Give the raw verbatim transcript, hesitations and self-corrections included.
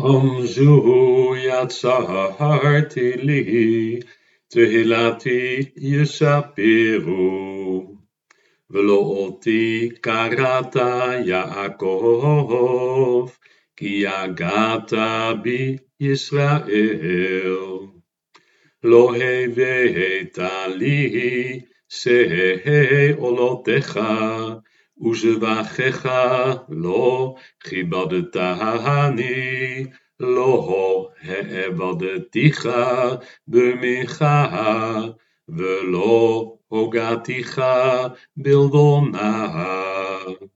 ביום זו יצרתי לי, תהילתי יספרו, ולא אותי קראת יעקב, כי יגעת בי ישראל. לא הבאת לי שאולותיך, וזבחיך לא כיבדתני, לא העבדתיך במיכה, ולא הוגעתיך בלבונה.